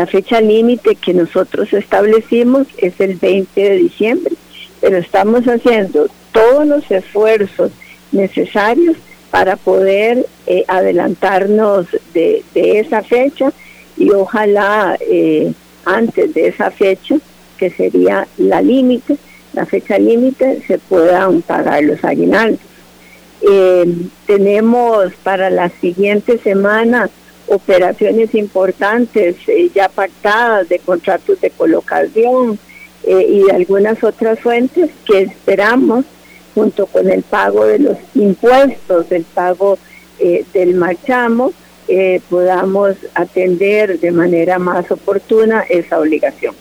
La fecha límite que nosotros establecimos es el 20 de diciembre, pero estamos haciendo todos los esfuerzos necesarios para poder adelantarnos de esa fecha y ojalá antes de esa fecha, que sería la fecha límite, se puedan pagar los aguinaldos. Tenemos para la siguiente semana operaciones importantes ya pactadas de contratos de colocación y de algunas otras fuentes que esperamos, junto con el pago de los impuestos, el pago del marchamo, podamos atender de manera más oportuna esa obligación.